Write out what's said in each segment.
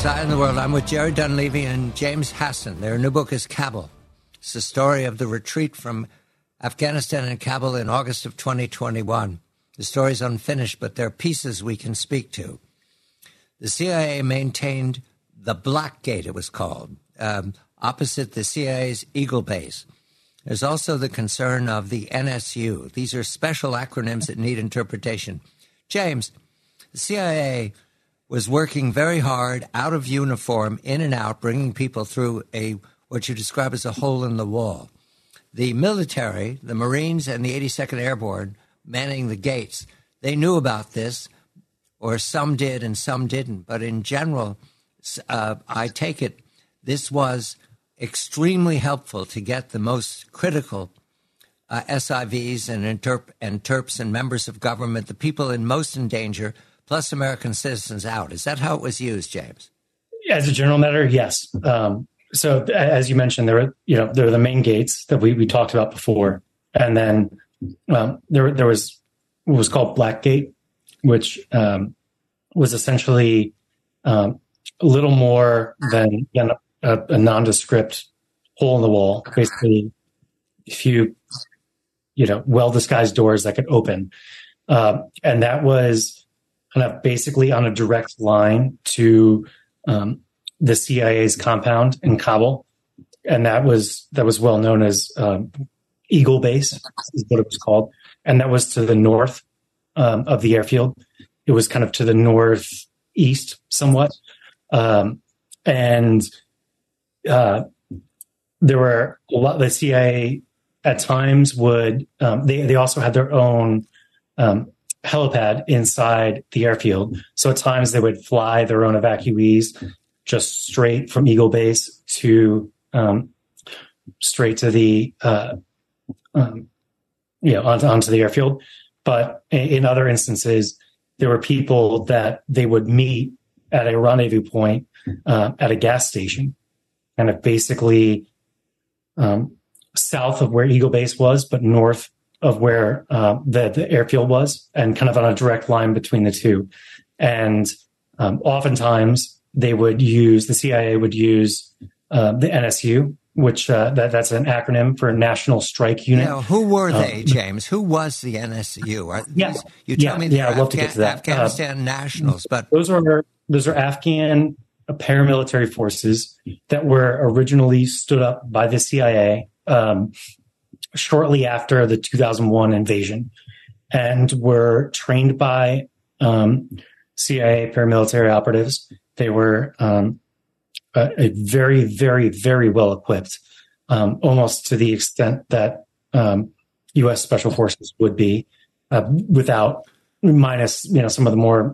CBS Eye on the World. I'm with Jerry Dunleavy and James Hassan. Their new book is Kabul. It's the story of the retreat from Afghanistan and Kabul in August of 2021. The story's unfinished, but there are pieces we can speak to. The CIA maintained the Black Gate, it was called, opposite the CIA's Eagle Base. There's also the concern of the NSU. These are special acronyms that need interpretation. James, the CIA was working very hard, out of uniform, in and out, bringing people through what you describe as a hole in the wall. The military, the Marines and the 82nd Airborne, manning the gates, they knew about this, or some did and some didn't. But in general, I take it this was extremely helpful to get the most critical SIVs and Terps and members of government, the people in most in danger, plus American citizens out. Is that how it was used, James? As a general matter, yes. So as you mentioned, there are the main gates that we talked about before. And then there was what was called Black Gate, which was essentially a little more than a nondescript hole in the wall, basically a few, well-disguised doors that could open. And that was kind of basically on a direct line to the CIA's compound in Kabul. And that was well known as Eagle Base, is what it was called. And that was to the north of the airfield. It was kind of to the northeast somewhat. And there were a lot. The CIA at times would they also had their own helipad inside the airfield. So at times they would fly their own evacuees just straight from Eagle Base to straight to the onto the airfield. But in other instances, there were people that they would meet at a rendezvous point at a gas station, kind of basically south of where Eagle Base was, but north of where the airfield was, and kind of on a direct line between the two. And oftentimes the CIA would use the NSU, which that's an acronym for National Strike Unit. Now, who were they, James? Who was the NSU? You tell me I'd love to get to that. Afghanistan nationals, but those are Afghan paramilitary forces that were originally stood up by the CIA shortly after the 2001 invasion, and were trained by CIA paramilitary operatives. They were a very, very, very well equipped, almost to the extent that U.S. Special Forces would be, minus some of the more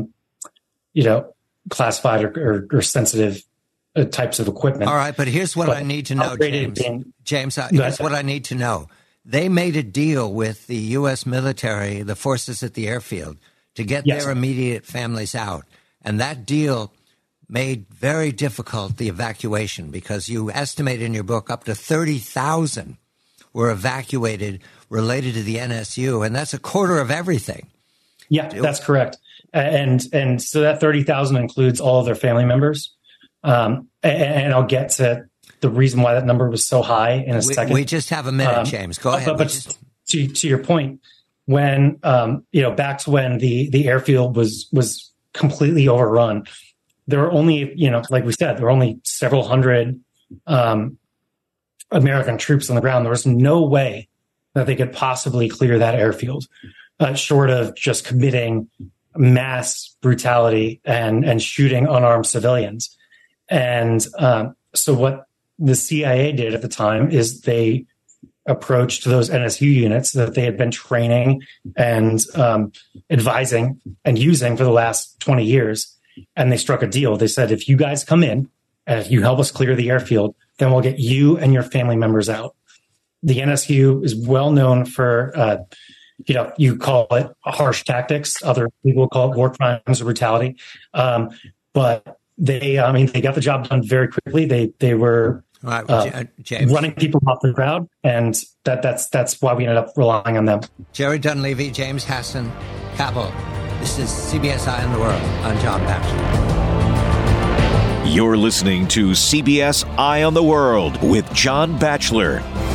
classified or sensitive types of equipment. All right, but here's what I need to know, James. Here's what I need to know. They made a deal with the U.S. military, the forces at the airfield, to get their immediate families out. And that deal made very difficult the evacuation, because you estimate in your book up to 30,000 were evacuated related to the NSU, and that's a quarter of everything. Yeah, that's correct. And so that 30,000 includes all of their family members. And I'll get to the reason why that number was so high in a second. We just have a minute, James. Go ahead. But to your point, when back to when the airfield was completely overrun, there were only, like we said, there were only several hundred American troops on the ground. There was no way that they could possibly clear that airfield, short of just committing mass brutality and shooting unarmed civilians. And so what the CIA did at the time is they approached those NSU units that they had been training and advising and using for the last 20 years. And they struck a deal. They said, if you guys come in and if you help us clear the airfield, then we'll get you and your family members out. The NSU is well known for, you call it harsh tactics. Other people call it war crimes or brutality. But they got the job done very quickly. They were running people off the crowd, and that's why we ended up relying on them. Jerry Dunleavy, James Hassan, Kabul. This is CBS Eye on the World. I'm John Batchelor. You're listening to CBS Eye on the World with John Batchelor.